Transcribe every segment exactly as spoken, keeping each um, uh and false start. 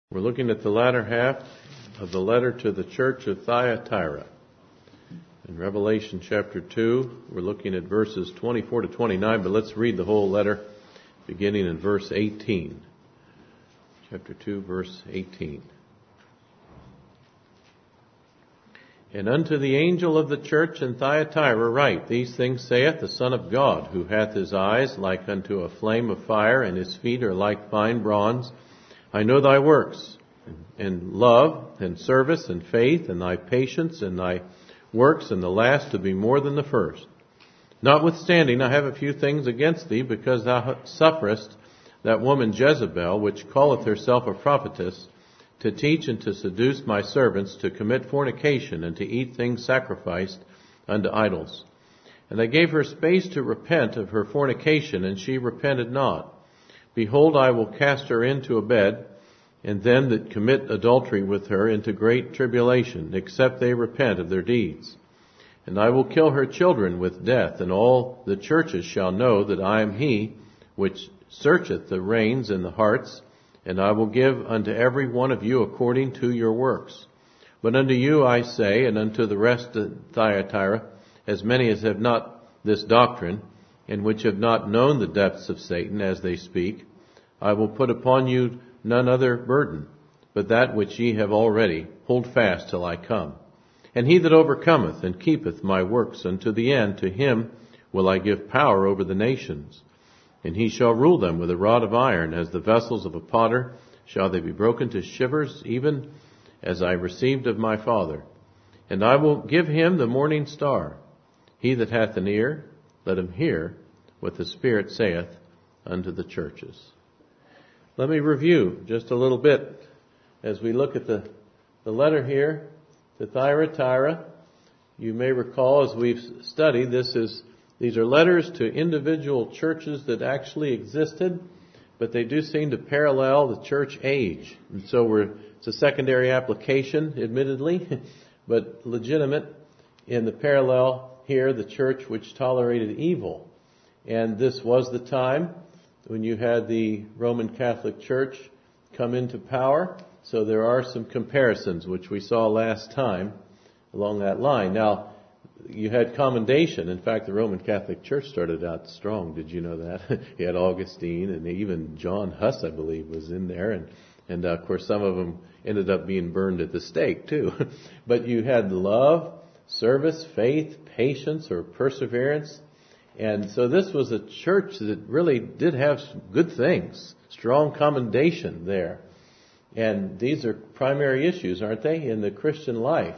We're looking at the latter half of the letter to the church of Thyatira. In Revelation chapter two, we're looking at verses twenty-four to twenty-nine, but let's read the whole letter beginning in verse eighteen. Chapter two, verse eighteen. And unto the angel of the church in Thyatira write, These things saith the Son of God, who hath his eyes like unto a flame of fire, and his feet are like fine bronze. I know thy works, and love, and service, and faith, and thy patience, and thy works, and the last to be more than the first. Notwithstanding, I have a few things against thee, because thou sufferest that woman Jezebel, which calleth herself a prophetess, to teach and to seduce my servants to commit fornication, and to eat things sacrificed unto idols. And they gave her space to repent of her fornication, and she repented not. Behold, I will cast her into a bed, and them that commit adultery with her into great tribulation, except they repent of their deeds. And I will kill her children with death, and all the churches shall know that I am he which searcheth the reins and the hearts, and I will give unto every one of you according to your works. But unto you I say, and unto the rest of Thyatira, as many as have not this doctrine, and which have not known the depths of Satan, as they speak, I will put upon you none other burden, but that which ye have already. Hold fast till I come. And he that overcometh and keepeth my works unto the end, to him will I give power over the nations. And he shall rule them with a rod of iron, as the vessels of a potter shall they be broken to shivers, even as I received of my Father. And I will give him the morning star. He that hath an ear, let him hear what the Spirit saith unto the churches. Let me review just a little bit as we look at the, the letter here to Thyatira. You may recall, as we've studied, this is these are letters to individual churches that actually existed, but they do seem to parallel the church age. And so we're, it's a secondary application, admittedly, but legitimate in the parallel here, the church which tolerated evil. And this was the time when you had the Roman Catholic Church come into power. So there are some comparisons, which we saw last time along that line. Now, you had commendation. In fact, the Roman Catholic Church started out strong. Did you know that? You had Augustine, and even John Huss, I believe, was in there. And, and uh, of course, some of them ended up being burned at the stake, too. But you had love, service, faith, patience, or perseverance. And so this was a church that really did have some good things, strong commendation there. And these are primary issues, aren't they, in the Christian life?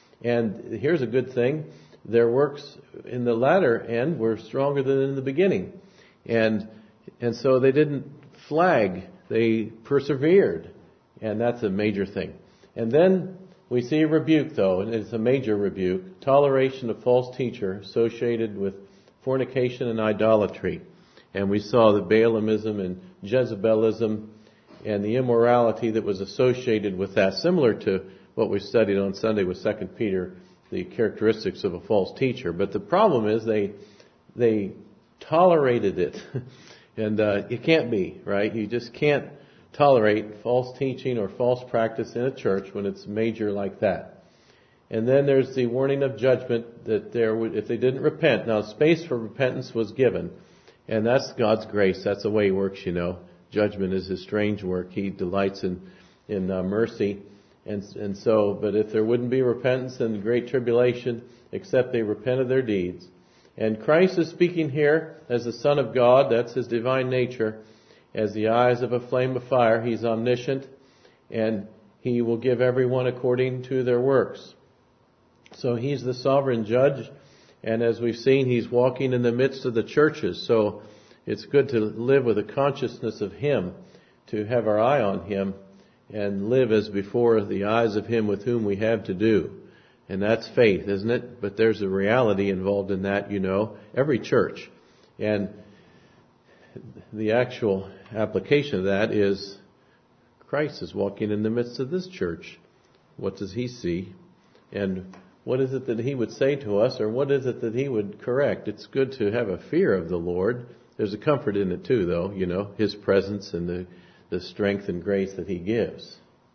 And here's a good thing. Their works in the latter end were stronger than in the beginning. And and so they didn't flag. They persevered. And that's a major thing. And then we see a rebuke, though, and it's a major rebuke. Toleration of false teacher associated with fornication and idolatry. And we saw the Balaamism and Jezebelism and the immorality that was associated with that, similar to what we studied on Sunday with Second Peter, the characteristics of a false teacher. But the problem is they they tolerated it. And uh, it can't be, right? You just can't tolerate false teaching or false practice in a church when it's major like that. And then there's the warning of judgment that there would, if they didn't repent. Now, space for repentance was given. And that's God's grace. That's the way He works, you know. Judgment is His strange work. He delights in, in uh, mercy. And, and so, but if there wouldn't be repentance and the great tribulation, except they repent of their deeds. And Christ is speaking here as the Son of God. That's His divine nature. As the eyes of a flame of fire, He's omniscient. And He will give everyone according to their works. So He's the sovereign judge. And as we've seen, He's walking in the midst of the churches. So it's good to live with a consciousness of Him, to have our eye on Him, and live as before the eyes of Him with whom we have to do. And that's faith, isn't it? But there's a reality involved in that, you know, every church. And the actual application of that is Christ is walking in the midst of this church. What does He see? And what is it that He would say to us, or what is it that He would correct? It's good to have a fear of the Lord. There's a comfort in it too, though, you know, His presence and the the strength and grace that He gives.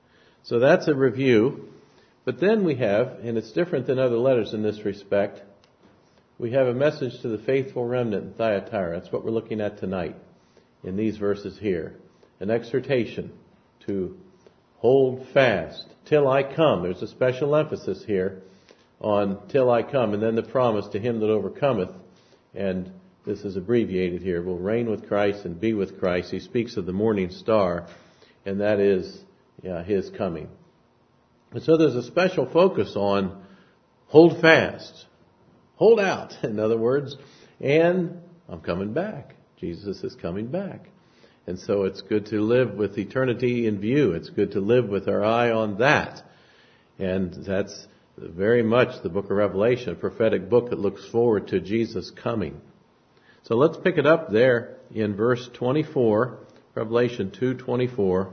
So that's a review. But then we have, and it's different than other letters in this respect, we have a message to the faithful remnant in Thyatira. That's what we're looking at tonight in these verses here. An exhortation to hold fast till I come. There's a special emphasis here on till I come, and then the promise to him that overcometh, and this is abbreviated here, will reign with Christ and be with Christ. He speaks of the morning star, and that is yeah, his coming. And so there's a special focus on hold fast, hold out, in other words, and I'm coming back. Jesus is coming back. And so it's good to live with eternity in view. It's good to live with our eye on that. And that's very much the book of Revelation, a prophetic book that looks forward to Jesus coming. So let's pick it up there in verse twenty-four, Revelation two twenty-four.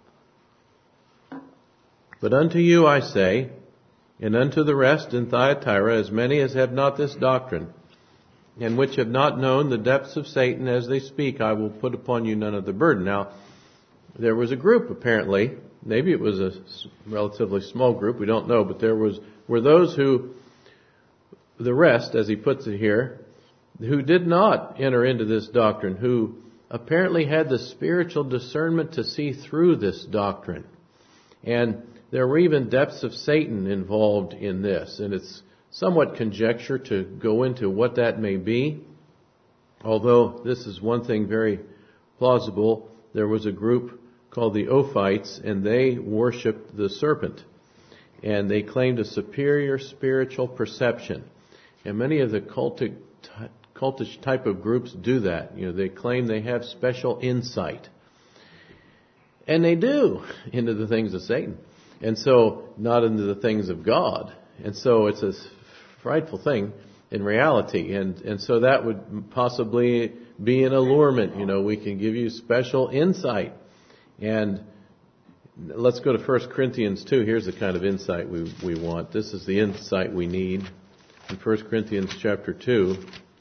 But unto you I say, and unto the rest in Thyatira, as many as have not this doctrine, and which have not known the depths of Satan as they speak, I will put upon you none of the burden. Now, there was a group apparently, maybe it was a relatively small group, we don't know, but there was were those who, the rest, as he puts it here, who did not enter into this doctrine, who apparently had the spiritual discernment to see through this doctrine. And there were even depths of Satan involved in this, and it's somewhat conjecture to go into what that may be. Although this is one thing very plausible, there was a group called the Ophites, and they worshipped the serpent. And they claimed a superior spiritual perception. And many of the cultic, cultish type of groups do that. You know, they claim they have special insight. And they do into the things of Satan. And so, not into the things of God. And so it's a frightful thing in reality. And, and so that would possibly be an allurement. You know, we can give you special insight. And let's go to First Corinthians two. Here's the kind of insight we, we want. This is the insight we need. In First Corinthians chapter two.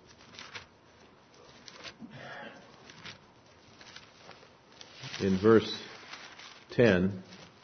In verse ten.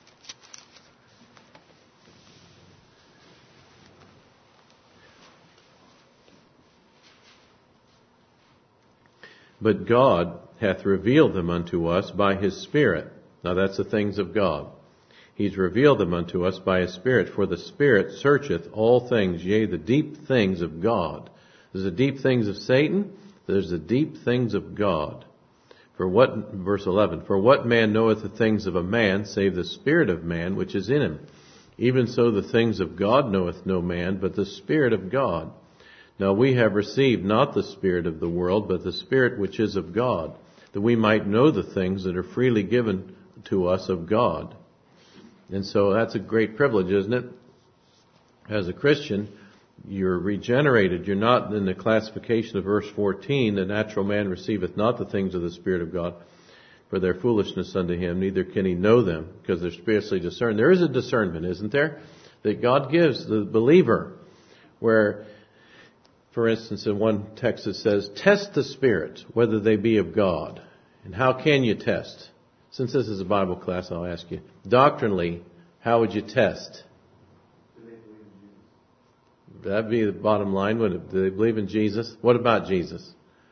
But God hath revealed them unto us by His Spirit. Now that's the things of God. He's revealed them unto us by His Spirit. For the Spirit searcheth all things, yea, the deep things of God. There's the deep things of Satan. There's the deep things of God. For what, verse eleven, for what man knoweth the things of a man, save the Spirit of man which is in him? Even so the things of God knoweth no man, but the Spirit of God. Now we have received not the spirit of the world, but the Spirit which is of God, that we might know the things that are freely given to us of God. And so that's a great privilege, isn't it? As a Christian, you're regenerated. You're not in the classification of verse fourteen, the natural man receiveth not the things of the Spirit of God, for their foolishness unto him, neither can he know them, because they're spiritually discerned. There is a discernment, isn't there, that God gives the believer, where, for instance, in one text it says, test the spirits, whether they be of God. And how can you test? Since this is a Bible class, I'll ask you, doctrinally, how would you test? That'd be the bottom line, wouldn't it? Do they believe in Jesus? What about Jesus?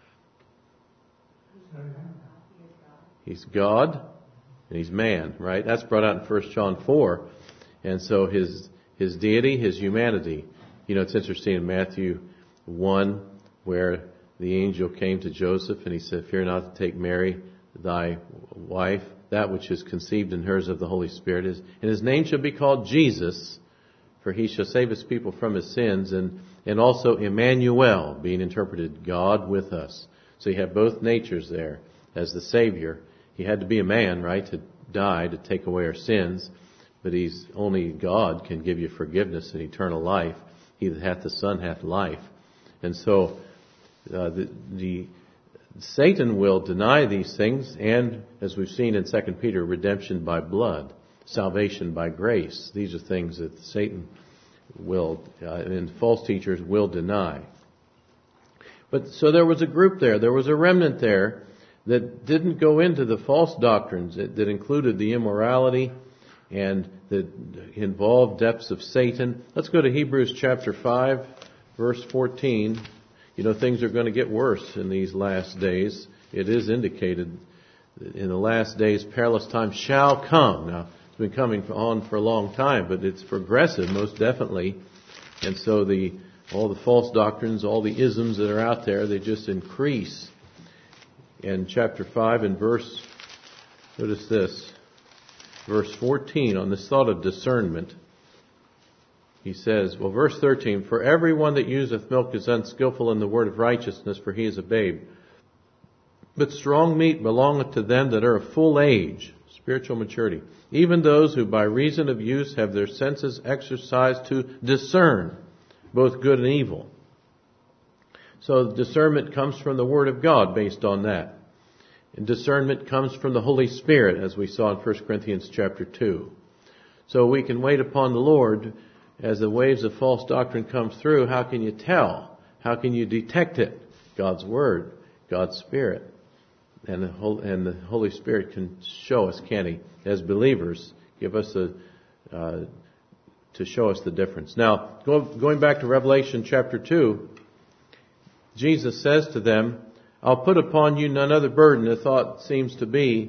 He's God and He's man, right? That's brought out in First John four. And so His His deity, His humanity. You know, it's interesting in Matthew one, where the angel came to Joseph and he said, fear not to take Mary, thy wife, that which is conceived in hers of the Holy Spirit is, and His name shall be called Jesus, for He shall save His people from His sins, and, and also Emmanuel, being interpreted God with us. So you have both natures there. As the Savior, He had to be a man, right, to die, to take away our sins, but He's only God can give you forgiveness and eternal life. He that hath the Son hath life. And so uh, the, the Satan will deny these things, and as we've seen in Second Peter, redemption by blood, salvation by grace. These are things that Satan will, uh, and false teachers will deny. But so there was a group there, there was a remnant there that didn't go into the false doctrines that, that included the immorality and the involved depths of Satan. Let's go to Hebrews chapter five, verse fourteen. You know, things are going to get worse in these last days. It is indicated that in the last days perilous times shall come. Now, it's been coming on for a long time, but it's progressive, most definitely. And so the all the false doctrines, all the isms that are out there, they just increase. In chapter five and verse, notice this, verse fourteen, on this thought of discernment, he says, well, verse thirteen, for everyone that useth milk is unskillful in the word of righteousness, for he is a babe. But strong meat belongeth to them that are of full age, spiritual maturity, even those who by reason of use have their senses exercised to discern both good and evil. So discernment comes from the Word of God based on that. And discernment comes from the Holy Spirit, as we saw in First Corinthians chapter two. So we can wait upon the Lord as the waves of false doctrine come through. How can you tell? How can you detect it? God's Word, God's Spirit. And the, Holy, and the Holy Spirit can show us, can He, as believers, give us a, uh, to show us the difference. Now, go, going back to Revelation chapter two, Jesus says to them, I'll put upon you none other burden. The thought seems to be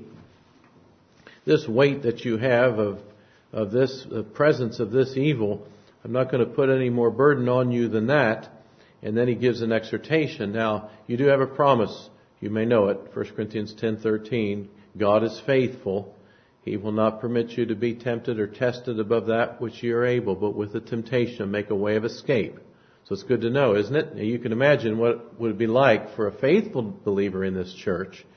this weight that you have of, of this uh, presence of this evil. I'm not going to put any more burden on you than that. And then he gives an exhortation. Now, you do have a promise. You may know it. First Corinthians ten thirteen. God is faithful. He will not permit you to be tempted or tested above that which you are able, but with the temptation make a way of escape. So it's good to know, isn't it? You can imagine what it would be like for a faithful believer in this church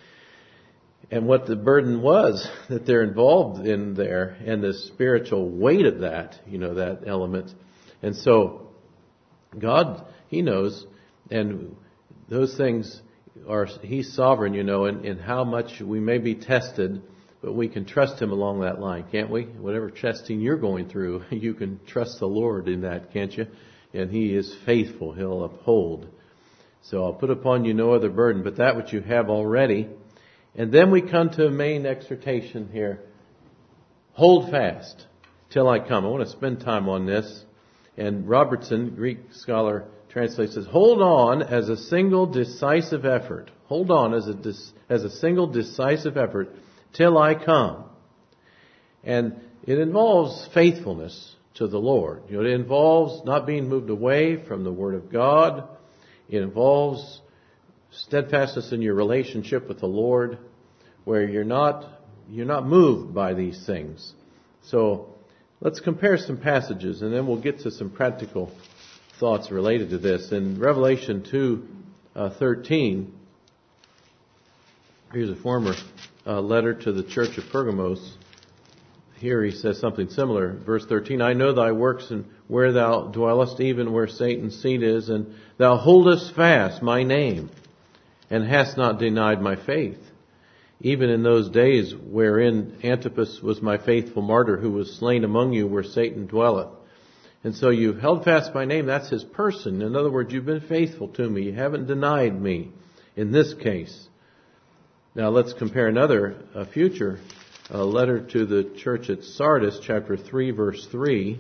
and what the burden was that they're involved in there and the spiritual weight of that, you know, that element. And so God, He knows, and those things are, He's sovereign, you know, in, in how much we may be tested, but we can trust Him along that line, can't we? Whatever testing you're going through, you can trust the Lord in that, can't you? And He is faithful. He'll uphold. So I'll put upon you no other burden, but that which you have already. And then we come to a main exhortation here. Hold fast till I come. I want to spend time on this. And Robertson, Greek scholar, translates says, hold on as a single decisive effort. Hold on as a, as a single decisive effort till I come. And it involves faithfulness to the Lord. You know, it involves not being moved away from the Word of God. It involves steadfastness in your relationship with the Lord, where you're not you're not moved by these things. So let's compare some passages, and then we'll get to some practical thoughts related to this. In Revelation two thirteen, here's a former uh, letter to the church of Pergamos. Here he says something similar. Verse thirteen, I know thy works and where thou dwellest, even where Satan's seat is, and thou holdest fast my name, and hast not denied my faith, even in those days wherein Antipas was my faithful martyr, who was slain among you where Satan dwelleth. And so you've held fast my name. That's his person. In other words, you've been faithful to me. You haven't denied me in this case. Now let's compare another a future a letter to the church at Sardis, chapter three, verse three.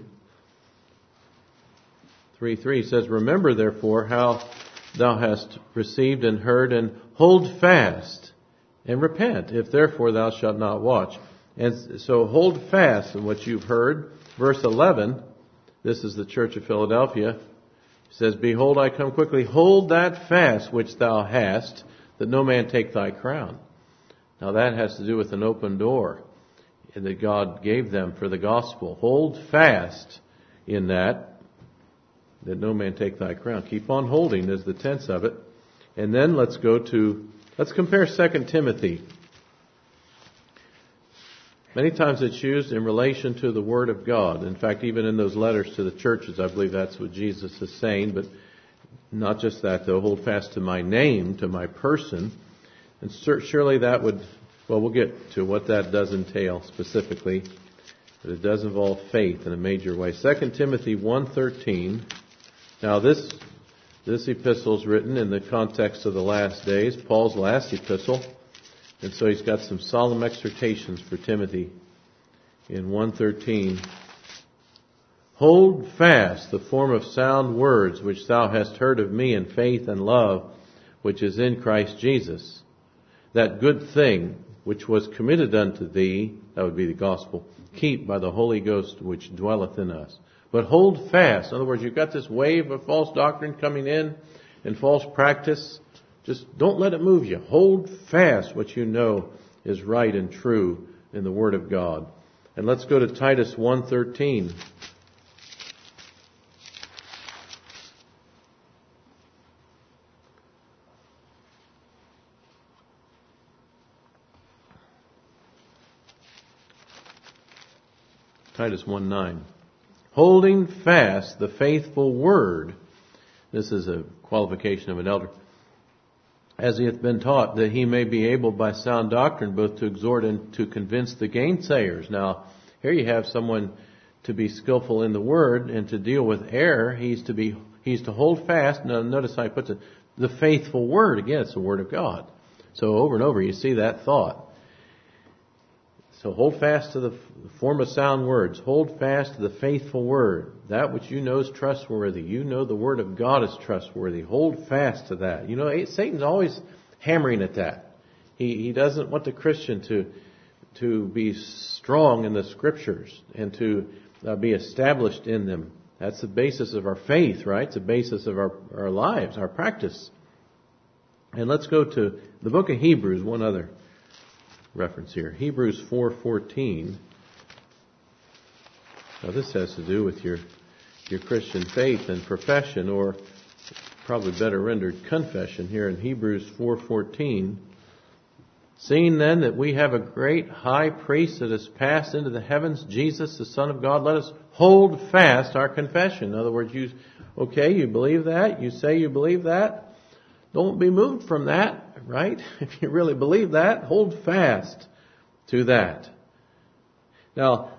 three three says, remember therefore how thou hast received and heard, and hold fast and repent, if therefore thou shalt not watch. And so hold fast in what you've heard. Verse eleven, this is the church of Philadelphia. It says, behold, I come quickly. Hold that fast which thou hast, that no man take thy crown. Now that has to do with an open door that God gave them for the gospel. Hold fast in that, that no man take thy crown. Keep on holding is the tense of it. And then let's go to, let's compare Second Timothy. Many times it's used in relation to the Word of God. In fact, even in those letters to the churches, I believe that's what Jesus is saying. But not just that, though. Hold fast to my name, to my person. And surely that would, well, we'll get to what that does entail specifically. But it does involve faith in a major way. Second Timothy one thirteen. Now this this epistle is written in the context of the last days, Paul's last epistle. And so he's got some solemn exhortations for Timothy in one thirteen. Hold fast the form of sound words which thou hast heard of me in faith and love which is in Christ Jesus. That good thing which was committed unto thee, that would be the gospel, keep by the Holy Ghost which dwelleth in us. But hold fast. In other words, you've got this wave of false doctrine coming in and false practice. Just don't let it move you. Hold fast what you know is right and true in the Word of God. And let's go to Titus one thirteen. Titus one nine. Holding fast the faithful word. This is a qualification of an elder. As he hath been taught, that he may be able by sound doctrine both to exhort and to convince the gainsayers. Now, here you have someone to be skillful in the word and to deal with error. He's to be, he's to hold fast. Now, notice how he puts it, the faithful word. Again, it's the word of God. So over and over you see that thought. So hold fast to the form of sound words. Hold fast to the faithful word. That which you know is trustworthy. You know the word of God is trustworthy. Hold fast to that. You know, Satan's always hammering at that. He he doesn't want the Christian to to be strong in the scriptures and to uh, be established in them. That's the basis of our faith, right? It's the basis of our, our lives, our practice. And let's go to the book of Hebrews, one other reference here. Hebrews four fourteen. Now this has to do with your your Christian faith and profession, or probably better rendered confession here in Hebrews four fourteen. Seeing then that we have a great high priest that has passed into the heavens, Jesus the Son of God, let us hold fast our confession. In other words, you okay, you believe that? You say you believe that? Don't be moved from that. Right? If you really believe that, hold fast to that. Now,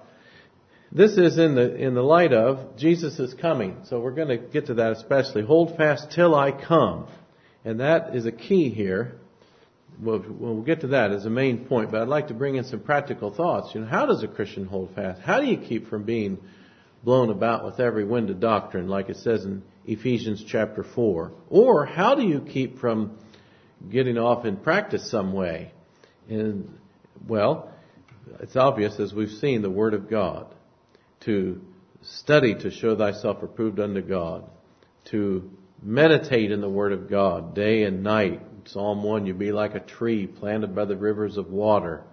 this is in the in the light of Jesus is coming. So we're going to get to that especially. Hold fast till I come. And that is a key here. We'll, we'll get to that as a main point, but I'd like to bring in some practical thoughts. You know, how does a Christian hold fast? How do you keep from being blown about with every wind of doctrine, like it says in Ephesians chapter four? Or how do you keep from getting off in practice some way? And, well, it's obvious, as we've seen, the Word of God. To study to show thyself approved unto God. To meditate in the Word of God day and night. Psalm one, you be like a tree planted by the rivers of water.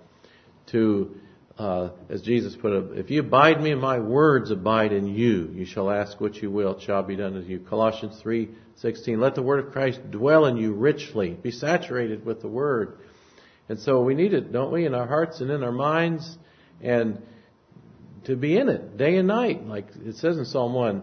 To, uh, as Jesus put it, if you abide me and my words abide in you, you shall ask what you will, it shall be done unto you. Colossians three sixteen, let the word of Christ dwell in you richly. Be saturated with the word. And so we need it, don't we, in our hearts and in our minds, and to be in it day and night. Like it says in Psalm one,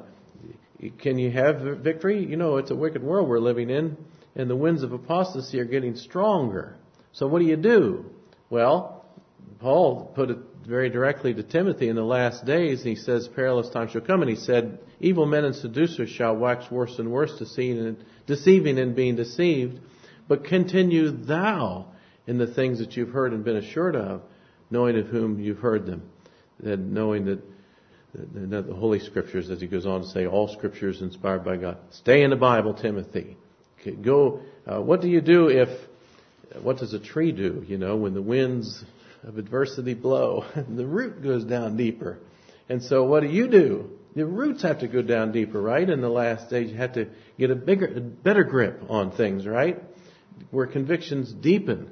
can you have victory? You know, it's a wicked world we're living in, and the winds of apostasy are getting stronger. So what do you do? Well, Paul put it very directly to Timothy in the last days. He says, perilous times shall come. And he said, evil men and seducers shall wax worse and worse, deceiving, deceiving and being deceived. But continue thou in the things that you've heard and been assured of, knowing of whom you've heard them. And knowing that, that the Holy Scriptures, as he goes on to say, all Scripture is inspired by God. Stay in the Bible, Timothy. Okay, go. Uh, what do you do if, what does a tree do, you know, when the winds of adversity blow? The root goes down deeper. And so what do you do? The roots have to go down deeper, right? In the last stage, you have to get a bigger, a better grip on things, right? Where convictions deepen.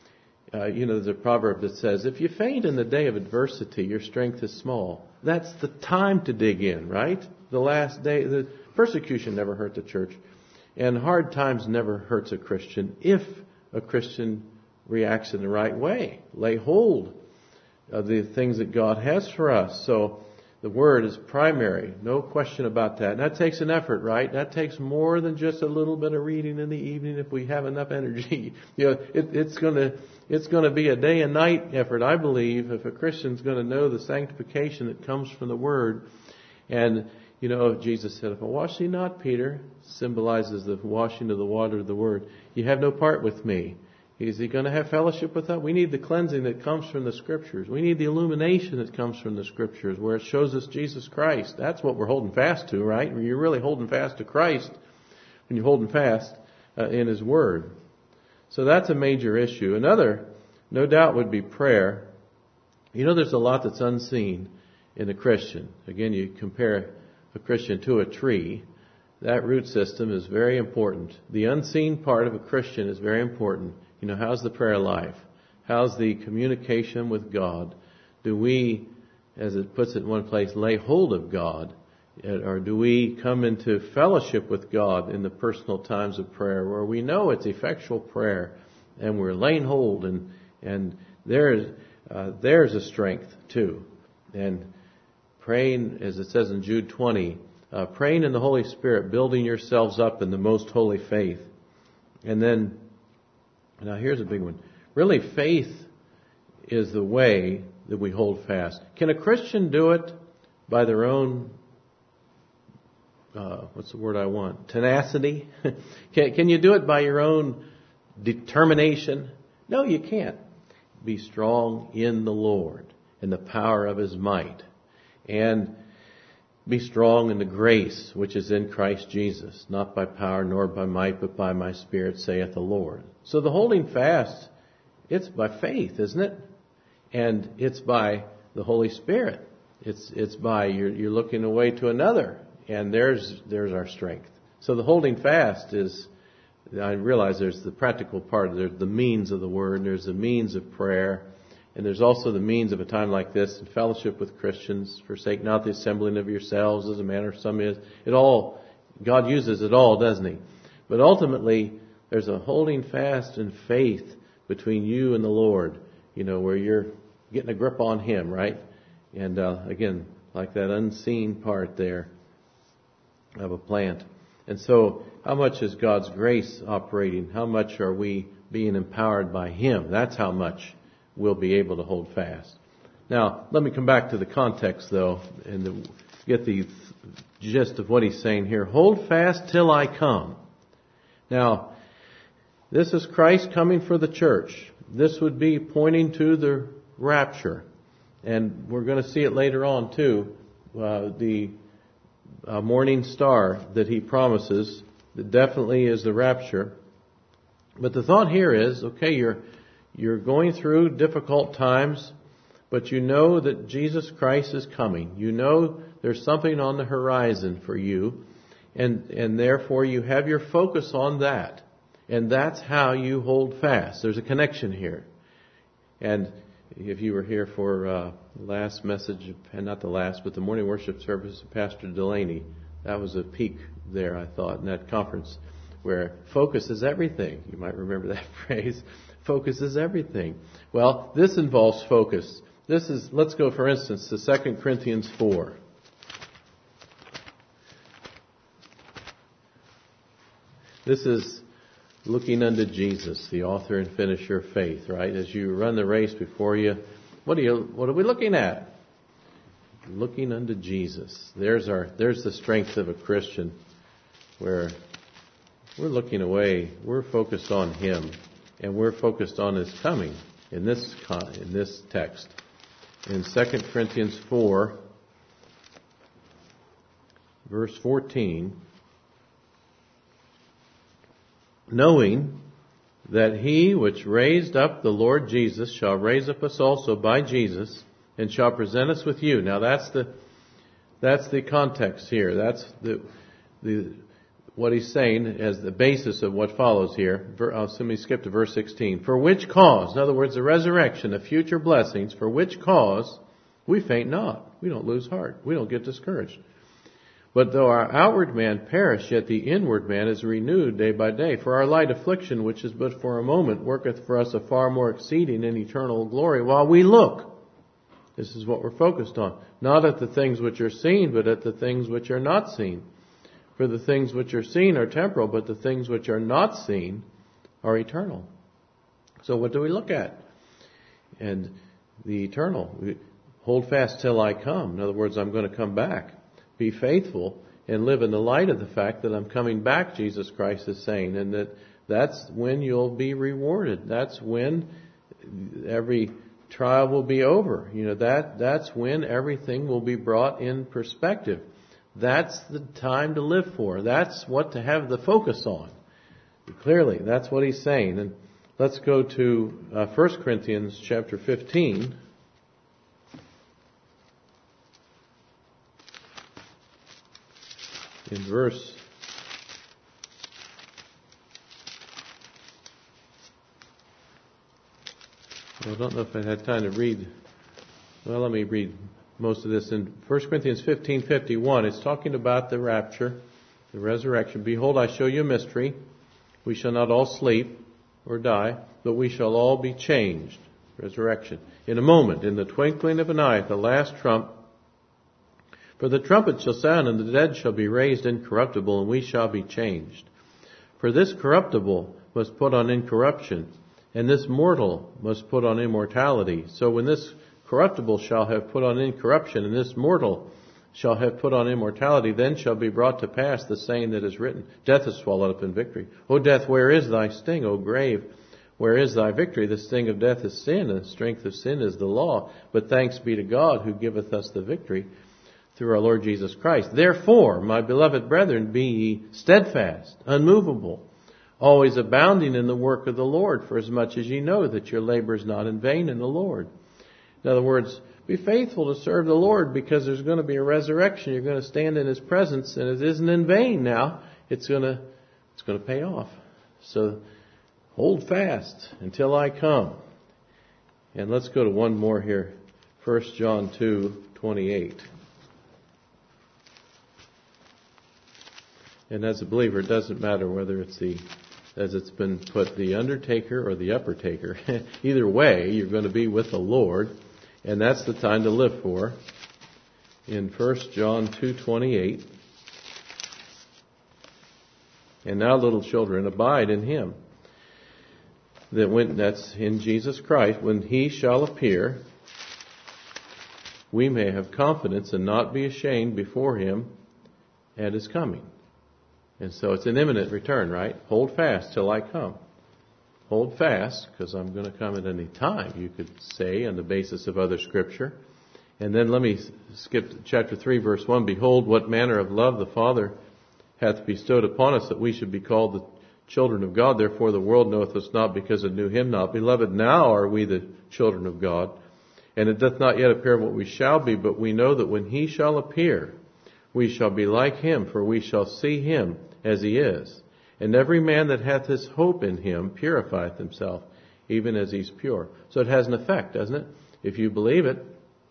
Uh, you know, there's a proverb that says, if you faint in the day of adversity, your strength is small. That's the time to dig in, right? The last day, the persecution never hurt the church. And hard times never hurts a Christian if a Christian reacts in the right way. Lay hold of the things that God has for us. So the Word is primary. No question about that. And that takes an effort, right? That takes more than just a little bit of reading in the evening if we have enough energy. You know, it, it's going to it's going to be a day and night effort, I believe, if a Christian's going to know the sanctification that comes from the Word. And, you know, Jesus said, if I wash thee not, Peter, symbolizes the washing of the water of the Word, you have no part with me. Is he going to have fellowship with us? We need the cleansing that comes from the Scriptures. We need the illumination that comes from the Scriptures, where it shows us Jesus Christ. That's what we're holding fast to, right? You're really holding fast to Christ when you're holding fast uh, in His Word. So that's a major issue. Another, no doubt, would be prayer. You know, there's a lot that's unseen in a Christian. Again, you compare a Christian to a tree. That root system is very important. The unseen part of a Christian is very important. You know, how's the prayer life? How's the communication with God? Do we, as it puts it in one place, lay hold of God? Or do we come into fellowship with God in the personal times of prayer where we know it's effectual prayer and we're laying hold, and and there's uh, there's a strength too. And praying, as it says in Jude twenty, uh, praying in the Holy Spirit, building yourselves up in the most holy faith. And then, now here's a big one. Really, faith is the way that we hold fast. Can a Christian do it by their own, uh, what's the word I want? Tenacity? can, can you do it by your own determination? No, you can't. Be strong in the Lord, in the power of His might. And be strong in the grace which is in Christ Jesus, not by power nor by might, but by my Spirit, saith the Lord. So the holding fast, it's by faith, isn't it? And it's by the Holy Spirit. It's it's by you're you're looking away to another, and there's there's our strength. So the holding fast is, I realize there's the practical part. There's the means of the Word. There's the means of prayer. And there's also the means of a time like this in fellowship with Christians. Forsake not the assembling of yourselves, as a manner of some is. It all, God uses it all, doesn't He? But ultimately, there's a holding fast in faith between you and the Lord, you know, where you're getting a grip on Him, right? And uh, again, like that unseen part there of a plant. And so, how much is God's grace operating? How much are we being empowered by Him? That's how much we'll be able to hold fast. Now, let me come back to the context, though, and the, get the gist of what he's saying here. Hold fast till I come. Now, this is Christ coming for the church. This would be pointing to the rapture. And we're going to see it later on, too. Uh, the uh, morning star that He promises, that definitely is the rapture. But the thought here is, okay, you're You're going through difficult times, but you know that Jesus Christ is coming. You know there's something on the horizon for you, and and therefore you have your focus on that. And that's how you hold fast. There's a connection here. And if you were here for uh, the last message, and not the last, but the morning worship service of Pastor Delaney, that was a peak there, I thought, in that conference, where focus is everything. You might remember that phrase. Focus is everything. Well, this involves focus. This is, let's go, for instance, to Second Corinthians four. This is looking unto Jesus, the author and finisher of faith, right? As you run the race before you, what are you, what are we looking at? Looking unto Jesus. There's our, there's the strength of a Christian, where we're looking away, we're focused on Him. And we're focused on His coming in this in this text. In Second Corinthians four, verse fourteen, knowing that He which raised up the Lord Jesus shall raise up us also by Jesus, and shall present us with you. Now that's the that's the context here. That's the the what he's saying as the basis of what follows here. I'll simply skip to verse sixteen. For which cause, in other words, the resurrection of future blessings, for which cause we faint not. We don't lose heart. We don't get discouraged. But though our outward man perish, yet the inward man is renewed day by day. For our light affliction, which is but for a moment, worketh for us a far more exceeding and eternal glory, while we look. This is what we're focused on. Not at the things which are seen, but at the things which are not seen. For the things which are seen are temporal, but the things which are not seen are eternal. So what do we look at? And the eternal. We hold fast till I come. In other words, I'm going to come back. Be faithful and live in the light of the fact that I'm coming back, Jesus Christ is saying, and that That's when you'll be rewarded. That's when every trial will be over. You know, that, that's when everything will be brought in perspective. That's the time to live for. That's what to have the focus on. Clearly, that's what he's saying. And let's go to uh, First Corinthians chapter fifteen. In verse well, I don't know if I had time to read. Well, let me read most of this. In First Corinthians fifteen fifty-one, it's talking about the rapture, the resurrection. Behold, I show you a mystery. We shall not all sleep or die, but we shall all be changed. Resurrection. In a moment, in the twinkling of an eye, at the last trump. For the trumpet shall sound, and the dead shall be raised incorruptible, and we shall be changed. For this corruptible must put on incorruption, and this mortal must put on immortality. So when this corruptible shall have put on incorruption, and this mortal shall have put on immortality, then shall be brought to pass the saying that is written, Death is swallowed up in victory. O death, where is thy sting? O grave, where is thy victory? The sting of death is sin, and the strength of sin is the law. But thanks be to God who giveth us the victory through our Lord Jesus Christ. Therefore, my beloved brethren, be ye steadfast, unmovable, always abounding in the work of the Lord, for as much as ye know that your labor is not in vain in the Lord. In other words, be faithful to serve the Lord, because there's going to be a resurrection. You're going to stand in His presence, and it isn't in vain now. It's going to, it's going to pay off. So hold fast until I come. And let's go to one more here. First John two twenty-eight. And as a believer, it doesn't matter whether it's the, as it's been put, the undertaker or the upper taker. Either way, you're going to be with the Lord. And that's the time to live for. In First John two twenty-eight. And now, little children, abide in Him. That when, that's in Jesus Christ. When He shall appear, we may have confidence and not be ashamed before Him at His coming. And so it's an imminent return, right? Hold fast till I come. Hold fast, because I'm going to come at any time, you could say, on the basis of other Scripture. And then let me skip to chapter three, verse one. Behold, what manner of love the Father hath bestowed upon us, that we should be called the children of God. Therefore the world knoweth us not, because it knew Him not. Beloved, now are we the children of God. And it doth not yet appear what we shall be, but we know that when He shall appear, we shall be like Him, for we shall see Him as He is. And every man that hath his hope in Him purifieth himself, even as he's pure. So it has an effect, doesn't it? If you believe it.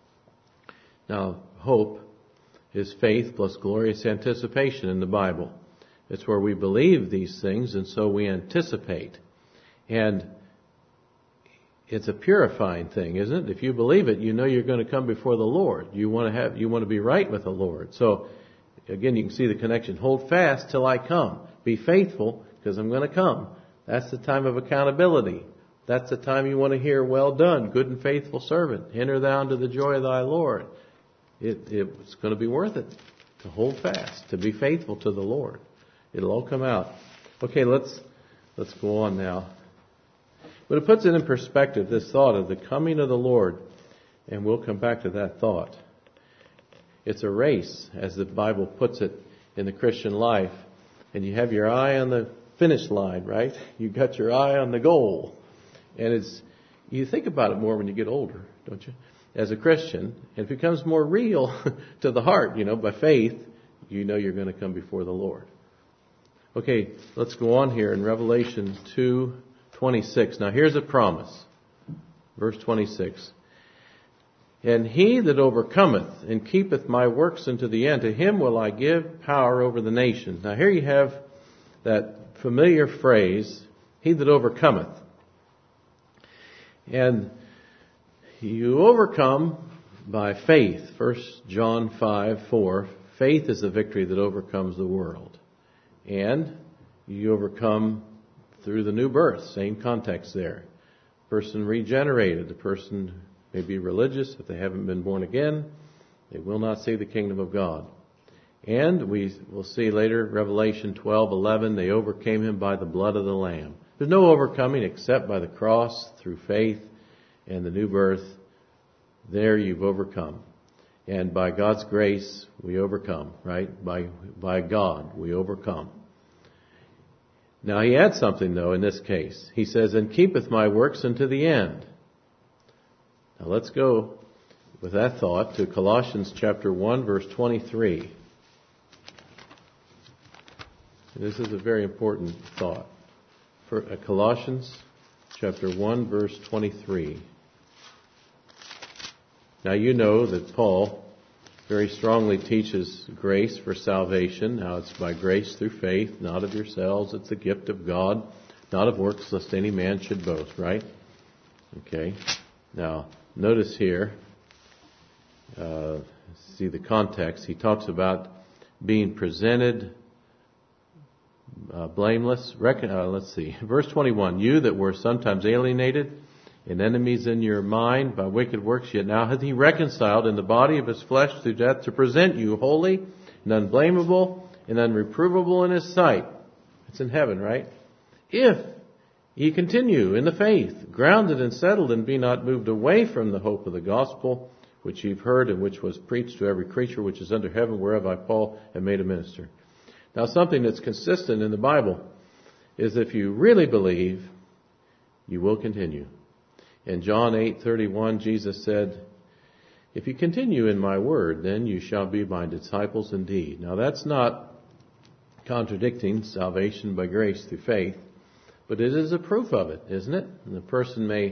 Now, hope is faith plus glorious anticipation in the Bible. It's where we believe these things, and so we anticipate. And it's a purifying thing, isn't it? If you believe it, you know you're going to come before the Lord. You want to have, you want to be right with the Lord. So, again, you can see the connection. Hold fast till I come. Be faithful, because I'm going to come. That's the time of accountability. That's the time you want to hear, well done, good and faithful servant. Enter thou into the joy of thy Lord. It, it's going to be worth it to hold fast, to be faithful to the Lord. It'll all come out. Okay, let's let's go on now. But it puts it in perspective, this thought of the coming of the Lord. And we'll come back to that thought. It's a race, as the Bible puts it in the Christian life. And you have your eye on the finish line, right? You got your eye on the goal. And it's, you think about it more when you get older, don't you? As a Christian, it becomes more real to the heart, you know, by faith, you know you're going to come before the Lord. Okay, let's go on here in Revelation two twenty-six. Now here's a promise. Verse twenty-six. And he that overcometh and keepeth my works unto the end, to him will I give power over the nations. Now here you have that familiar phrase, he that overcometh. And you overcome by faith. First John five four. Faith is the victory that overcomes the world. And you overcome through the new birth. Same context there. Person regenerated. The person may be religious. If they haven't been born again, they will not see the kingdom of God. And we will see later, Revelation twelve eleven, they overcame him by the blood of the Lamb. There's no overcoming except by the cross, through faith and the new birth. There you've overcome. And by God's grace, we overcome, right? By, by God, we overcome. Now he adds something though in this case. He says, and keepeth my works unto the end. Now let's go with that thought to Colossians chapter one verse twenty-three. This is a very important thought. For uh, Colossians chapter one verse twenty-three. Now you know that Paul very strongly teaches grace for salvation. Now it's by grace through faith, not of yourselves. It's a gift of God, not of works, lest any man should boast, right? Okay. Now, notice here, uh, see the context. He talks about being presented uh, blameless. Recon- uh, let's see. Verse twenty-one, you that were sometimes alienated and enemies in your mind by wicked works, yet now hath he reconciled in the body of his flesh through death to present you holy and unblameable and unreprovable in his sight. It's in heaven, right? If ye continue in the faith, grounded and settled, and be not moved away from the hope of the gospel, which you've heard and which was preached to every creature which is under heaven, whereof I, Paul, am made a minister. Now, something that's consistent in the Bible is if you really believe, you will continue. In John eight thirty-one, Jesus said, if you continue in my word, then you shall be my disciples indeed. Now, that's not contradicting salvation by grace through faith, but it is a proof of it, isn't it? And the person may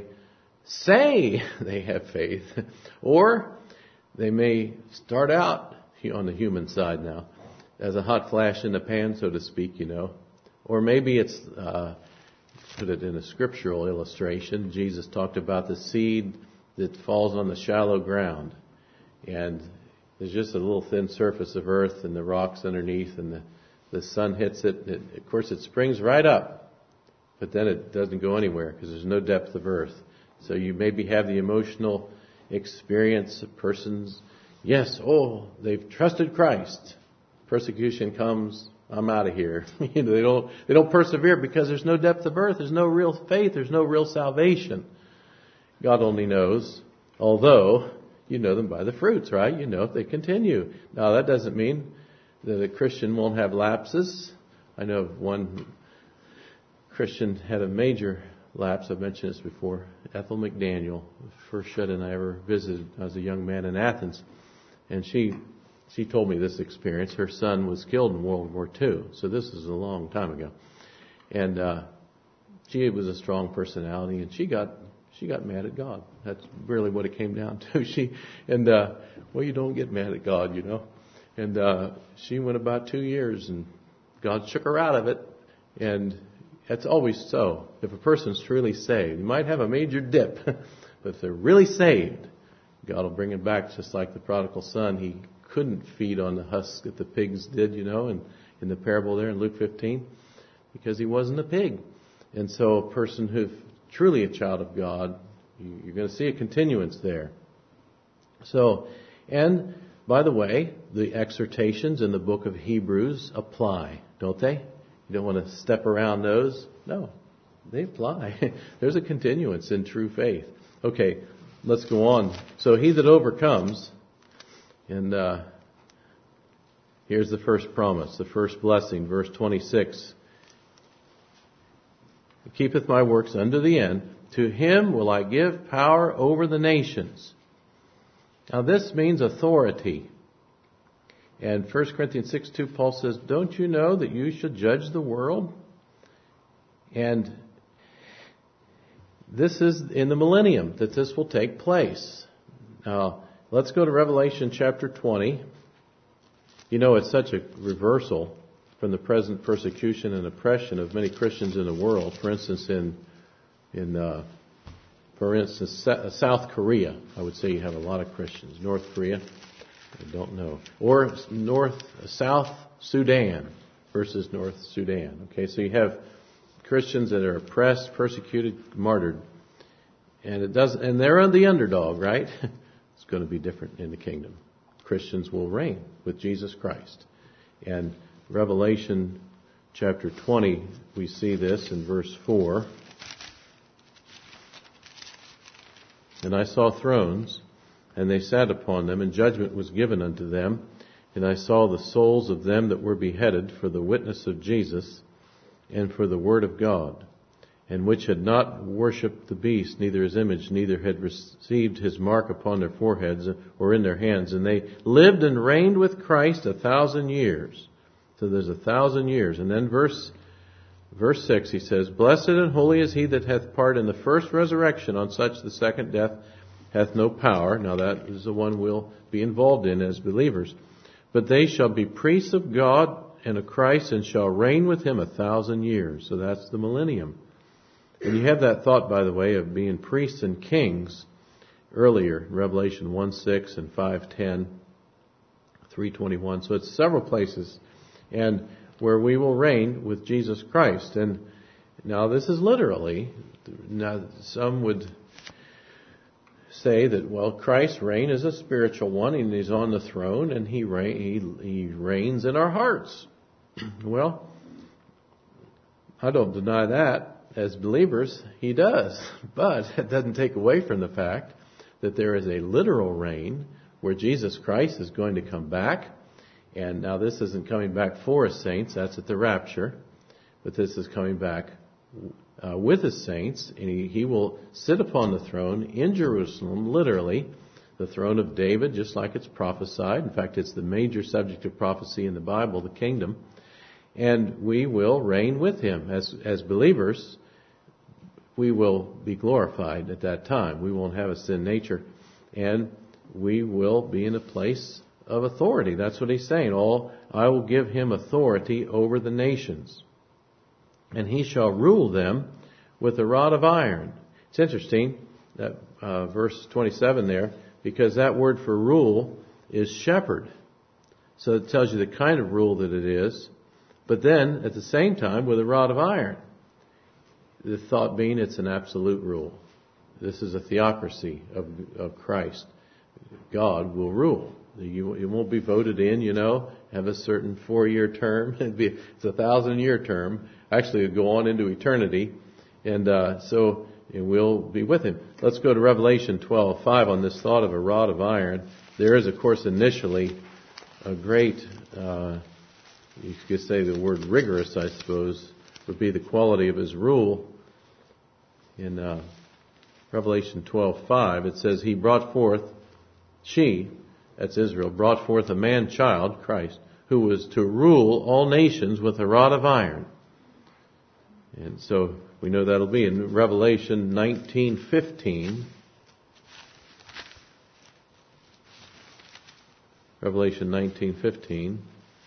say they have faith, or they may start out on the human side now as a hot flash in the pan, so to speak, you know. Or maybe it's, uh, put it in a scriptural illustration. Jesus talked about the seed that falls on the shallow ground. And there's just a little thin surface of earth and the rocks underneath, and the, the sun hits it. it. Of course, it springs right up, but then it doesn't go anywhere because there's no depth of earth. So you maybe have the emotional experience of persons, yes, oh, they've trusted Christ. Persecution comes, I'm out of here. you know, they don't they don't persevere because there's no depth of earth, there's no real faith, there's no real salvation. God only knows, although you know them by the fruits, right? You know if they continue. Now that doesn't mean that a Christian won't have lapses. I know of one Christian had a major lapse. I've mentioned this before. Ethel McDaniel, the first shut-in I ever visited. I was a young man in Athens, and she she told me this experience. Her son was killed in World War Two, so this is a long time ago. And uh, she was a strong personality, and she got she got mad at God. That's really what it came down to. She and uh, well, you don't get mad at God, you know. And uh, she went about two years, and God shook her out of it, and that's always so. If a person's truly saved, you might have a major dip, but if they're really saved, God will bring it back just like the prodigal son. He couldn't feed on the husk that the pigs did, you know, in, in the parable there in Luke fifteen, because he wasn't a pig. And so a person who's truly a child of God, you're going to see a continuance there. So, and by the way, the exhortations in the book of Hebrews apply, don't they? You don't want to step around those? No, they apply. There's a continuance in true faith. Okay, let's go on. So he that overcomes, and uh, here's the first promise, the first blessing, verse twenty-six. Keepeth my works unto the end. To him will I give power over the nations. Now this means authority. And First Corinthians six two, Paul says, don't you know that you should judge the world? And this is in the millennium that this will take place. Now, let's go to Revelation chapter twenty. You know, it's such a reversal from the present persecution and oppression of many Christians in the world. For instance, in, in uh, for instance, South Korea, I would say you have a lot of Christians. North Korea, I don't know. Or North, South Sudan versus North Sudan. Okay, so you have Christians that are oppressed, persecuted, martyred, and it doesn't, and they're the underdog, right? It's going to be different in the kingdom. Christians will reign with Jesus Christ. And Revelation chapter twenty, we see this in verse four. And I saw thrones, and they sat upon them, and judgment was given unto them. And I saw the souls of them that were beheaded for the witness of Jesus and for the word of God, and which had not worshipped the beast, neither his image, neither had received his mark upon their foreheads or in their hands. And they lived and reigned with Christ a thousand years. So there's a thousand years. And then verse verse six, he says, Blessed and holy is he that hath part in the first resurrection. On such the second death hath no power. Now that is the one we'll be involved in as believers. But they shall be priests of God and of Christ, and shall reign with him a thousand years. So that's the millennium. And you have that thought, by the way, of being priests and kings earlier, Revelation one six and five ten, three twenty-one. So it's several places, and where we will reign with Jesus Christ. And now this is literally, now some would say that, well, Christ's reign is a spiritual one, and he's on the throne, and he reign, he, he reigns in our hearts. Well, I don't deny that. As believers, he does. But it doesn't take away from the fact that there is a literal reign where Jesus Christ is going to come back. And now this isn't coming back for his saints. That's at the rapture. But this is coming back uh, with his saints. And he, he will sit upon the throne in Jerusalem, literally, the throne of David, just like it's prophesied. In fact, it's the major subject of prophecy in the Bible, the kingdom. And we will reign with him. As, as believers, we will be glorified at that time. We won't have a sin nature. And we will be in a place of authority. That's what he's saying. All, I will give him authority over the nations. And he shall rule them with a rod of iron. It's interesting, that uh, verse twenty-seven there, because that word for rule is shepherd. So it tells you the kind of rule that it is. But then, at the same time, with a rod of iron. The thought being it's an absolute rule. This is a theocracy of, of Christ. God will rule. You, it won't be voted in, you know, have a certain four-year term. It'd be, it's a thousand-year term. Actually, it'll go on into eternity. And uh, so it will be with him. Let's go to Revelation twelve five on this thought of a rod of iron. There is, of course, initially a great... Uh, You could say the word rigorous, I suppose, would be the quality of his rule. In uh, Revelation twelve five, it says, He brought forth, she, that's Israel, brought forth a man-child, Christ, who was to rule all nations with a rod of iron. And so we know that'll be in Revelation nineteen fifteen. Revelation nineteen fifteen.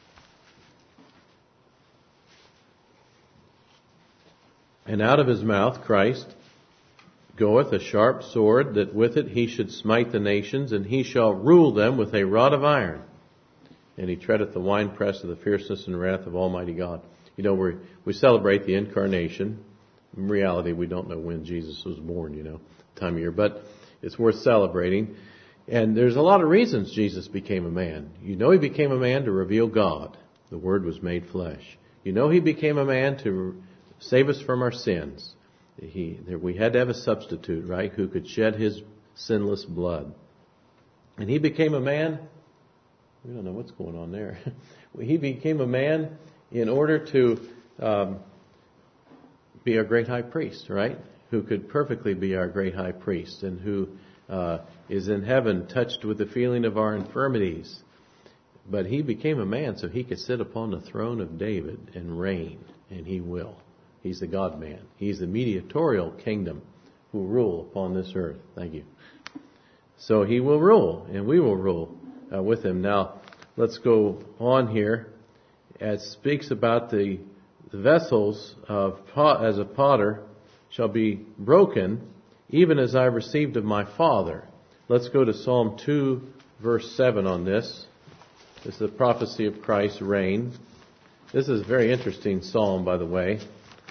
And out of his mouth, Christ, goeth a sharp sword, that with it he should smite the nations, and he shall rule them with a rod of iron. And he treadeth the winepress of the fierceness and wrath of Almighty God. You know, we we celebrate the incarnation. In reality, we don't know when Jesus was born, you know, time of year, but it's worth celebrating. And there's a lot of reasons Jesus became a man. You know, he became a man to reveal God. The Word was made flesh. You know, he became a man to save us from our sins. He, we had to have a substitute, right, who could shed his sinless blood. And he became a man. We don't know what's going on there. He became a man in order to um, be our great high priest, right? Who could perfectly be our great high priest, and who uh, is in heaven touched with the feeling of our infirmities. But he became a man so he could sit upon the throne of David and reign, and he will. He's the God-man. He's the mediatorial kingdom who will rule upon this earth. Thank you. So he will rule, and we will rule uh, with him. Now, let's go on here. It speaks about the, the vessels of pot, as a potter shall be broken, even as I received of my Father. Let's go to Psalm two, verse seven on this. This is the prophecy of Christ's reign. This is a very interesting psalm, by the way.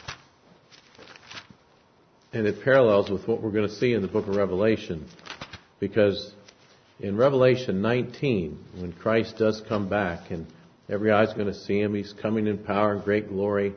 And it parallels with what we're going to see in the book of Revelation. Because in Revelation nineteen, when Christ does come back and Every eye's going to see him. He's coming in power and great glory.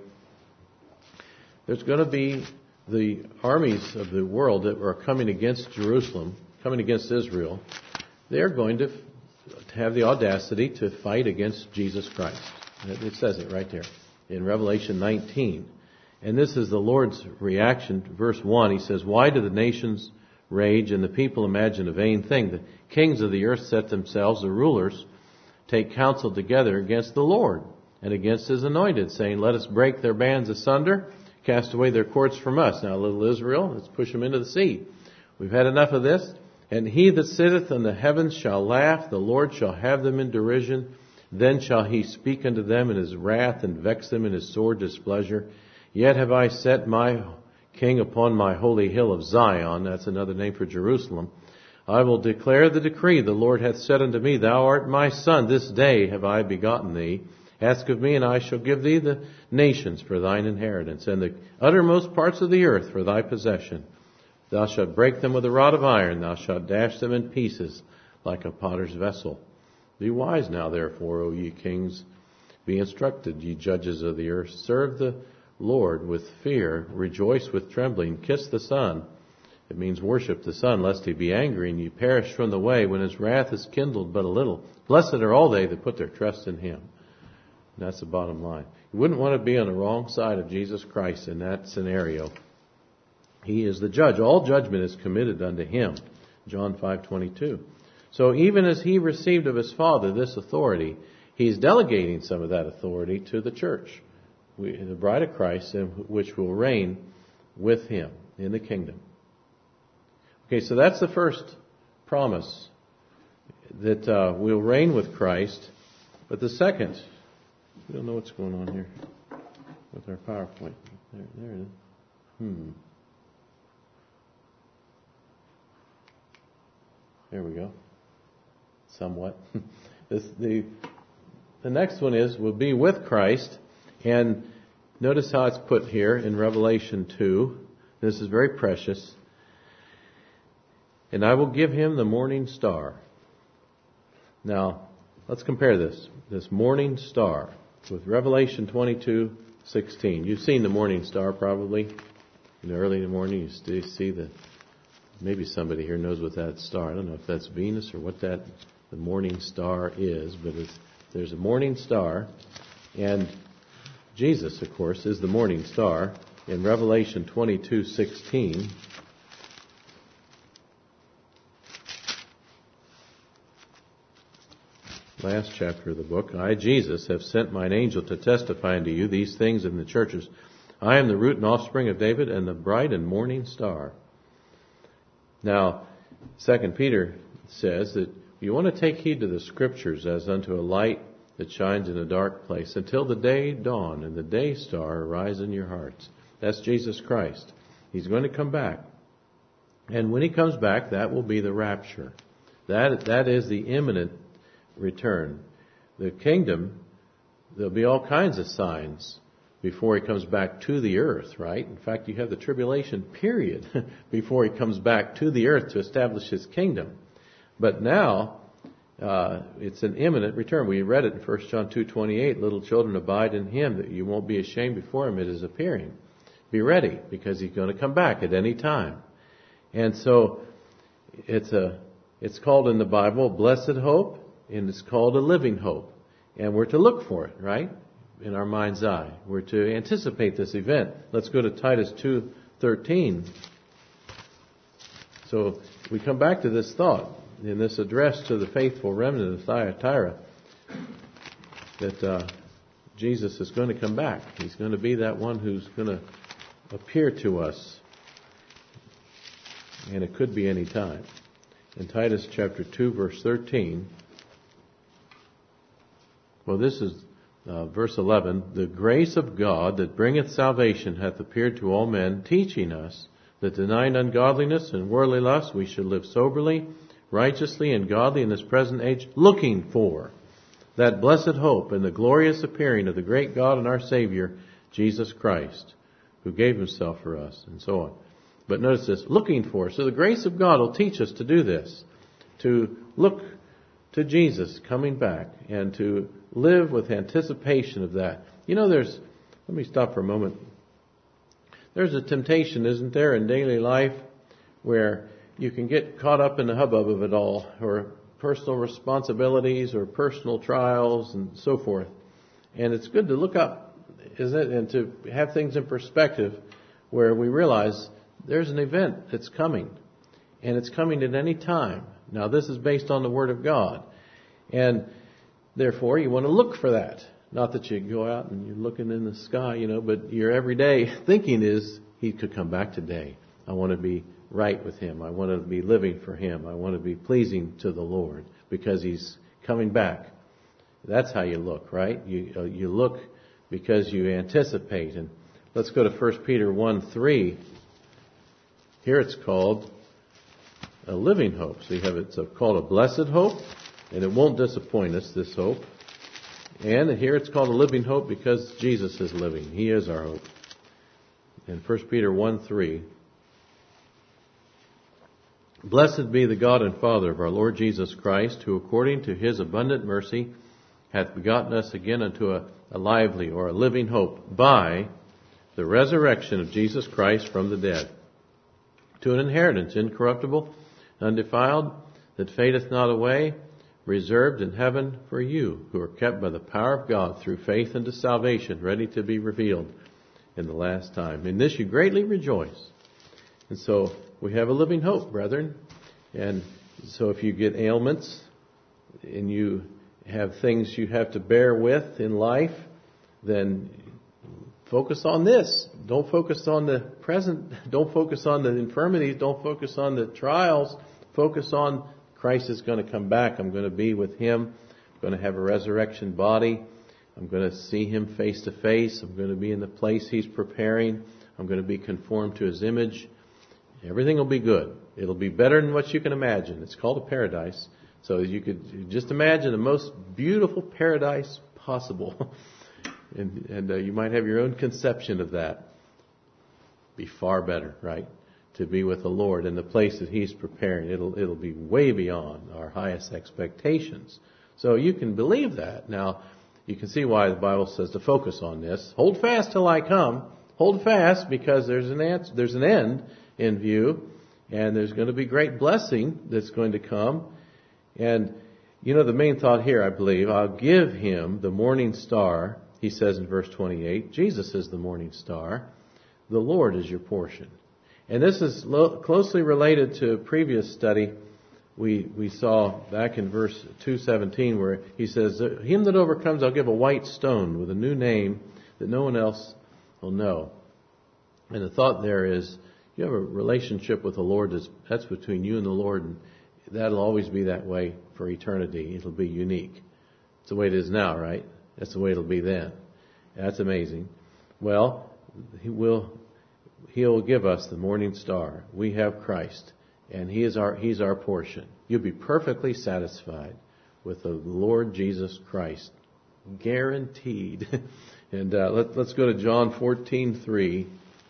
There's going to be the armies of the world that are coming against Jerusalem, coming against Israel. They're going to have the audacity to fight against Jesus Christ. It says it right there in Revelation nineteen. And this is the Lord's reaction. Verse one, he says, "Why do the nations rage and the people imagine a vain thing? The kings of the earth set themselves, the rulers take counsel together against the Lord and against his anointed, saying, let us break their bands asunder, cast away their cords from us." Now, little Israel, let's push them into the sea. We've had enough of this. "And he that sitteth in the heavens shall laugh, the Lord shall have them in derision. Then shall he speak unto them in his wrath and vex them in his sore displeasure. Yet have I set my king upon my holy hill of Zion." That's another name for Jerusalem. "I will declare the decree. The Lord hath said unto me, Thou art my son. This day have I begotten thee. Ask of me, and I shall give thee the nations for thine inheritance, and the uttermost parts of the earth for thy possession. Thou shalt break them with a rod of iron. Thou shalt dash them in pieces like a potter's vessel. Be wise now, therefore, O ye kings. Be instructed, ye judges of the earth. Serve the Lord with fear. Rejoice with trembling. Kiss the Son." It means worship the Son, lest he be angry and ye perish from the way when his wrath is kindled but a little. Blessed are all they that put their trust in him. And that's the bottom line. You wouldn't want to be on the wrong side of Jesus Christ in that scenario. He is the judge. All judgment is committed unto him. John five twenty-two. So even as he received of his Father this authority, he's delegating some of that authority to the church, we, the bride of Christ, which will reign with him in the kingdom. Okay, so that's the first promise, that uh, we'll reign with Christ. But the second, we don't know what's going on here with our PowerPoint. There, there it is. Hmm. There we go. Somewhat. this, the, the next one is, we'll be with Christ. And notice how it's put here in Revelation two. This is very precious. "And I will give him the morning star." Now, let's compare this. This morning star with Revelation twenty-two sixteen. You've seen the morning star probably. In the early in the morning, you see the... Maybe somebody here knows what that star... I don't know if that's Venus or what that the morning star is, but it's, there's a morning star. And Jesus, of course, is the morning star. In Revelation twenty-two sixteen... last chapter of the book, "I, Jesus, have sent mine angel to testify unto you these things in the churches. I am the root and offspring of David, and the bright and morning star." Now, Second Peter says that you want to take heed to the Scriptures as unto a light that shines in a dark place until the day dawn and the day star arise in your hearts. That's Jesus Christ. He's going to come back. And when he comes back, that will be the rapture. That that is the imminent return. The kingdom, there'll be all kinds of signs before he comes back to the earth, right? In fact, you have the tribulation period before he comes back to the earth to establish his kingdom. But now, uh, it's an imminent return. We read it in First John two twenty-eight, "Little children, abide in him, that you won't be ashamed before him at his appearing." Be ready, because he's going to come back at any time. And so, it's a, it's called in the Bible blessed hope, and it's called a living hope. And we're to look for it, right? In our mind's eye. We're to anticipate this event. Let's go to Titus two thirteen. So we come back to this thought in this address to the faithful remnant of Thyatira, that uh, Jesus is going to come back. He's going to be that one who's going to appear to us. And it could be any time. In Titus chapter two, verse thirteen, well, this is uh, verse eleven. "The grace of God that bringeth salvation hath appeared to all men, teaching us that denying ungodliness and worldly lust, we should live soberly, righteously, and godly in this present age, looking for that blessed hope and the glorious appearing of the great God and our Savior, Jesus Christ, who gave himself for us," and so on. But notice this, looking for. So the grace of God will teach us to do this, to look to Jesus coming back and to live with anticipation of that. You know, there's, let me stop for a moment. There's a temptation, isn't there, in daily life where you can get caught up in the hubbub of it all, or personal responsibilities or personal trials and so forth. And it's good to look up, isn't it, and to have things in perspective where we realize there's an event that's coming, and it's coming at any time. Now, this is based on the Word of God, and therefore you want to look for that. Not that you go out and you're looking in the sky, you know, but your everyday thinking is, He could come back today. I want to be right with Him. I want to be living for Him. I want to be pleasing to the Lord because He's coming back. That's how you look, right? You uh, you look because you anticipate. And let's go to First Peter one three. Here it's called a living hope. So you have it's called a blessed hope, and it won't disappoint us, this hope. And here it's called a living hope because Jesus is living. He is our hope. In First Peter one three, blessed be the God and Father of our Lord Jesus Christ, who according to His abundant mercy hath begotten us again unto a, a lively or a living hope by the resurrection of Jesus Christ from the dead, to an inheritance incorruptible, undefiled, that fadeth not away, reserved in heaven for you, who are kept by the power of God through faith unto salvation, ready to be revealed in the last time. In this you greatly rejoice. And so we have a living hope, brethren. And so if you get ailments and you have things you have to bear with in life, then focus on this. Don't focus on the present. Don't focus on the infirmities. Don't focus on the trials. Focus on Christ is going to come back. I'm going to be with Him. I'm going to have a resurrection body. I'm going to see Him face to face. I'm going to be in the place He's preparing. I'm going to be conformed to His image. Everything will be good. It'll be better than what you can imagine. It's called a paradise. So you could just imagine the most beautiful paradise possible. and and uh, you might have your own conception of that. Be far better, right? To be with the Lord in the place that He's preparing. It'll it'll be way beyond our highest expectations. So you can believe that. Now, you can see why the Bible says to focus on this. Hold fast till I come. Hold fast because there's an answer, there's an end in view, and there's going to be great blessing that's going to come. And, you know, the main thought here, I believe, I'll give Him the morning star. He says in verse twenty-eight, Jesus is the morning star. The Lord is your portion. And this is lo- closely related to a previous study we we saw back in verse two seventeen, where He says, Him that overcomes I'll give a white stone with a new name that no one else will know. And the thought there is, you have a relationship with the Lord that's, that's between you and the Lord, and that'll always be that way for eternity. It'll be unique. It's the way it is now, right? That's the way it'll be then. That's amazing. Well, He will, He'll give us the morning star. We have Christ, and He is our, He's our portion. You'll be perfectly satisfied with the Lord Jesus Christ. Guaranteed. and uh, let, let's go to John fourteen three.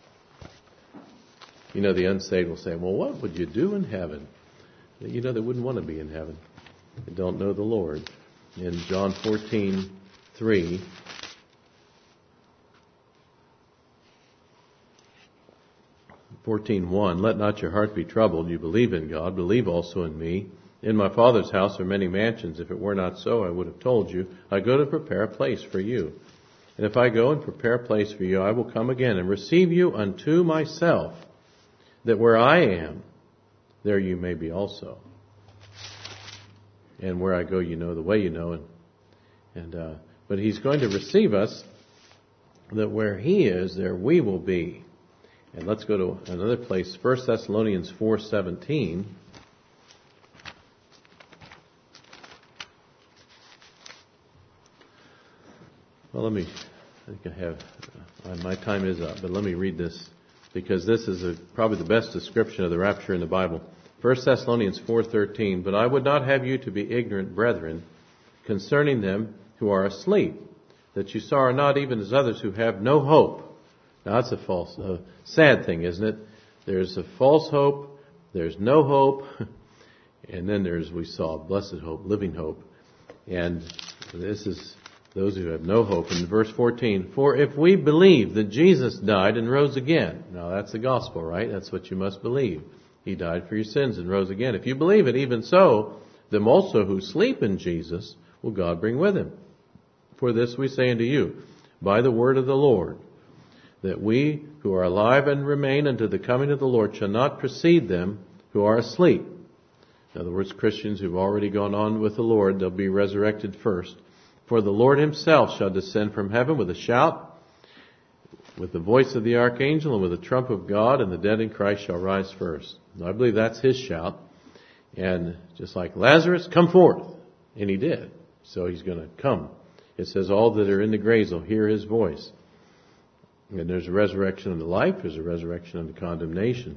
You know, the unsaved will say, well, what would you do in heaven? You know, they wouldn't want to be in heaven. They don't know the Lord. In John fourteen three, fourteen one, let not your heart be troubled. You believe in God, believe also in me. In my Father's house are many mansions. If it were not so, I would have told you. I go to prepare a place for you. And if I go and prepare a place for you, I will come again and receive you unto myself, that where I am, there you may be also. And where I go, you know the way you know. And, and uh, but He's going to receive us, that where He is, there we will be. And let's go to another place, First Thessalonians four seventeen. Well, let me, I think I have, uh, my time is up, but let me read this, because this is a, probably the best description of the rapture in the Bible. First Thessalonians four thirteen, but I would not have you to be ignorant, brethren, concerning them who are asleep, that you sorrow not even as others who have no hope. Now that's a false, a sad thing, isn't it? There's a false hope, there's no hope, and then there's, we saw, blessed hope, living hope. And this is those who have no hope. In verse fourteen, for if we believe that Jesus died and rose again. Now that's the gospel, right? That's what you must believe. He died for your sins and rose again. If you believe it, even so, them also who sleep in Jesus will God bring with him. For this we say unto you, by the word of the Lord, that we who are alive and remain unto the coming of the Lord shall not precede them who are asleep. In other words, Christians who've already gone on with the Lord, they'll be resurrected first. For the Lord himself shall descend from heaven with a shout, with the voice of the archangel, and with the trump of God, and the dead in Christ shall rise first. Now, I believe that's his shout. And just like Lazarus, come forth. And he did. So he's going to come. It says all that are in the graves will hear his voice. And there's a resurrection unto life. There's a resurrection unto condemnation.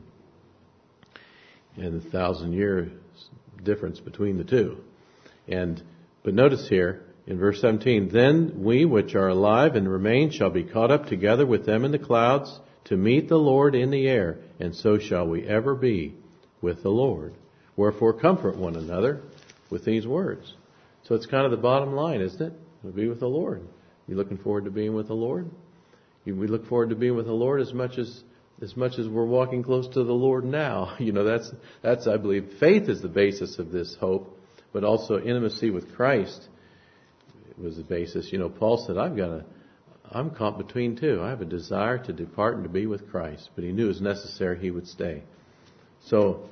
And a thousand year difference between the two. And, but notice here in verse seventeen, then we which are alive and remain shall be caught up together with them in the clouds to meet the Lord in the air. And so shall we ever be with the Lord. Wherefore comfort one another with these words. So it's kind of the bottom line, isn't it? We'll be with the Lord. You looking forward to being with the Lord? You, we look forward to being with the Lord as much as as much as we're walking close to the Lord now. You know, that's that's I believe faith is the basis of this hope, but also intimacy with Christ was the basis. You know, Paul said, I've got a I'm caught between two. I have a desire to depart and to be with Christ, but he knew it was necessary he would stay. So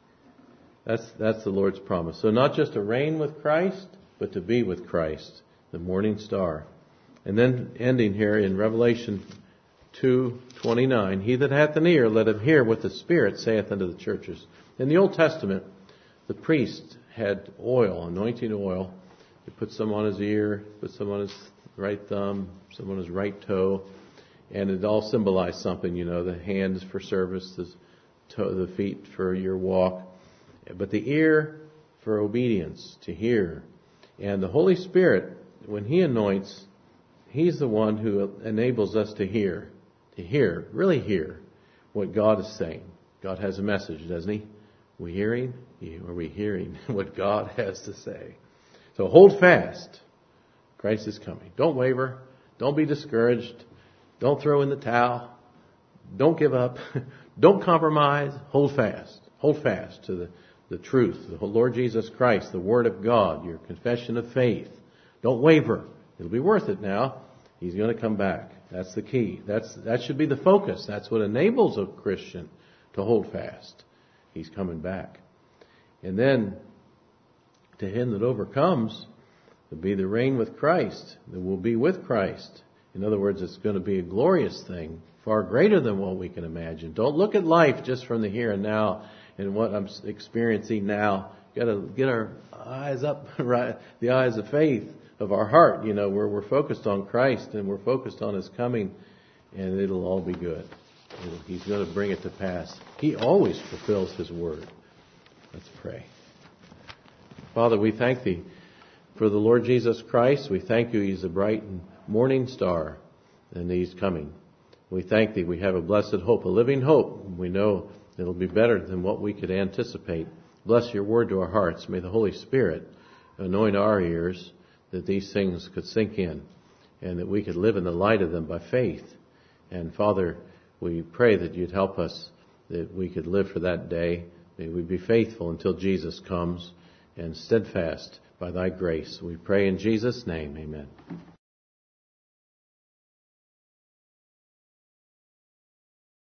That's that's the Lord's promise. So not just to reign with Christ, but to be with Christ, the morning star. And then ending here in Revelation two twenty-nine, he that hath an ear, let him hear what the Spirit saith unto the churches. In the Old Testament, the priest had oil, anointing oil. He put some on his ear, put some on his right thumb, some on his right toe, and it all symbolized something. You know, the hands for service, the toe, the feet for your walk. But the ear for obedience, to hear. And the Holy Spirit, when he anoints, he's the one who enables us to hear. To hear, really hear what God is saying. God has a message, doesn't he? Are we hearing? Are we hearing what God has to say? So hold fast. Christ is coming. Don't waver. Don't be discouraged. Don't throw in the towel. Don't give up. Don't compromise. Hold fast. Hold fast to the The truth, the Lord Jesus Christ, the Word of God, your confession of faith. Don't waver. It'll be worth it now. He's going to come back. That's the key. That's that should be the focus. That's what enables a Christian to hold fast. He's coming back. And then, to him that overcomes, will be the reign with Christ. That will be with Christ. In other words, it's going to be a glorious thing, far greater than what we can imagine. Don't look at life just from the here and now and what I'm experiencing now. Got to get our eyes up, right? The eyes of faith of our heart, you know, where we're focused on Christ and we're focused on his coming, and it'll all be good. It'll, he's going to bring it to pass. He always fulfills his word. Let's pray. Father, we thank thee for the Lord Jesus Christ. We thank you. He's a bright and morning star, and he's coming. We thank thee. We have a blessed hope, a living hope. We know it'll be better than what we could anticipate. Bless your word to our hearts. May the Holy Spirit anoint our ears that these things could sink in and that we could live in the light of them by faith. And Father, we pray that you'd help us, that we could live for that day. May we be faithful until Jesus comes and steadfast by thy grace. We pray in Jesus' name. Amen.